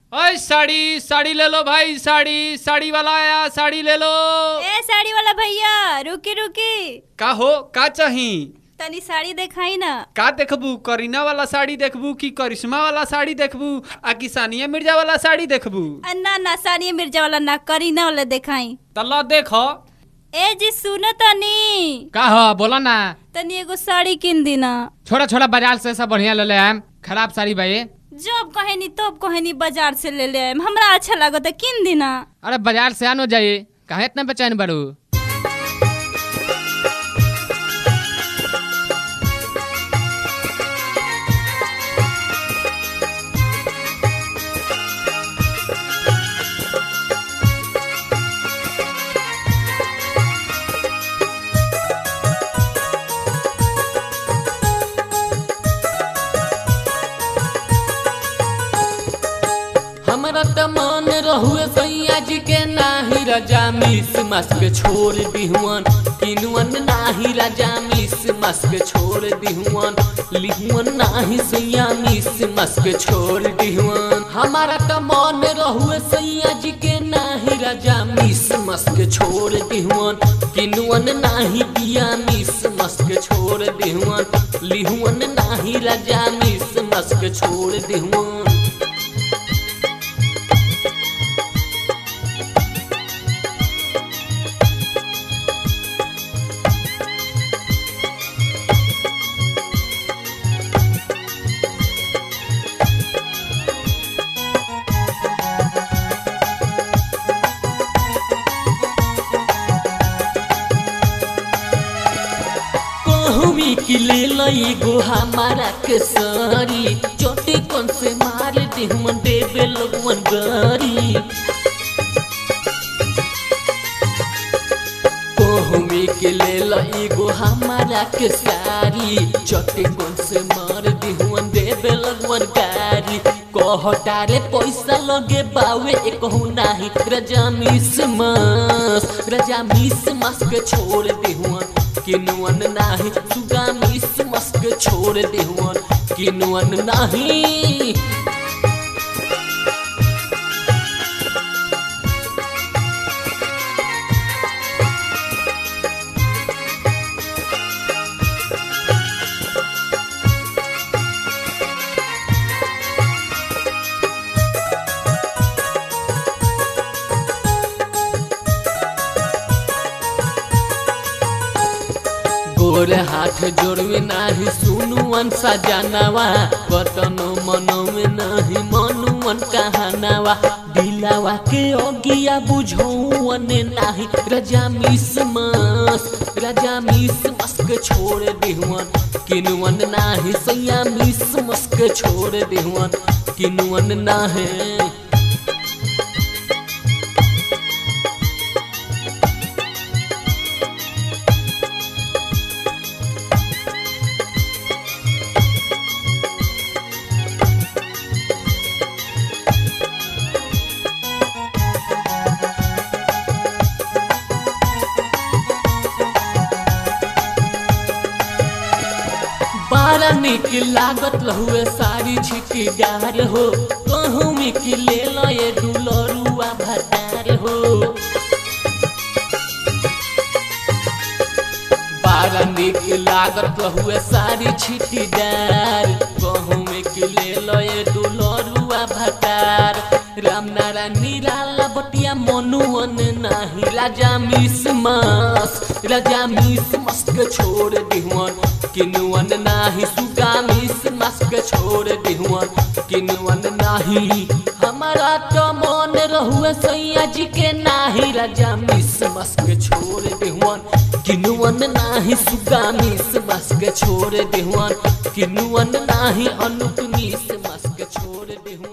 ओए साड़ी साड़ी ले लो भाई, साड़ी साड़ी वाला आया, साड़ी ले लो। ए साड़ी वाला भैया रुकी रुकी। का हो, का चाही? तनी साड़ी दिखाई ना। का देखबू? करीना वाला साड़ी देखबू कि करिश्मा वाला साड़ी देखबू आ कि सानिया मिर्जा वाला साड़ी देखबू? ना ना सानिया मिर्जा वाला ना, करीना वाला दिखाई। तल्ला देखो। ए जी सुनो तनी। का हो बोला ना। तनी एगो साड़ी किन देना। छोड़ा छोड़ा बाजार से सब बढ़िया ले ले आम। खराब साड़ी भाई जब कहेनी तब कहेनी बाजार से ले ले आम। हमरा अच्छा लागत है किन देना। अरे बाजार से आनो जाइए, कहे इतना बेचैन बड़ू? हमरा त मन रहुए सैया जी के नाही राजा मिस मस्क छोड़ दिहुअन, किनुअन नाही राजा मिस मस्क छोड़ दिहुअन, लिहुअन नाही सैया मिस मस्क छोड़ दिहुअन। हमारा त मन रहुए सैया जी के नाही राजा मिस मस्क छोड़ दिहुअन, किनुअन नाही पिया मिस मस्क छोड़ दिहुअन, लिहुअन नाही राजा मिस मस्क छोड़ दिहुअन। की ले लई गो हमारा के सारी, चोटी कौन से मार दे हम देवे लोगवन गारी। कोहमी के ले लई गो हमारा के सारी, चोटी कौन से मार दे हम देवे लोगवन गारी। कहतारे पैसा लगे बावे एकहु नाही राजा मिस मस के छोड़ देहुअन, किनुअन नाही सुगा मिस मस्क छोड़ देहुअन, किनुअन नाही। गोरे हाथ जोड़वे नाही सुनुअन सजनवा, कतनो मनो में नहीं मनुअन कहानवा, दिलावा के ओगिया बुझौअन नाही राजा मिस मस्क छोड़ देहुअन, किनुअन नाही सैया मिस मस्क छोड़ देहुअन, किनुअन नाही। बारा निक लागत रहुए साड़ी छिटीदार हो, कहूँ में कि ले लो ये दुलरुआ भतार हो। बारा निक लागत रहुए साड़ी छिटीदार, कहूँ में कि ले लो ये दुलरुआ भतार। राम नारायण निराला बटिया मनुअन नाही राजा मिस मस्क छोड़ दिहुअन, किनुअन नाही सुगा मिस मस्क छोड़ दिहुअन, किनुअन नाही। हमारा तो मन रहुए सैया जी के नाही राजा मिस मस्क छोड़ दिहुअन, किनुअन नाही सुगा मिस मस्क छोड़ दिहुअन, किनुअन नाही अनुप मिस मस्क छोड़ दिहुअन।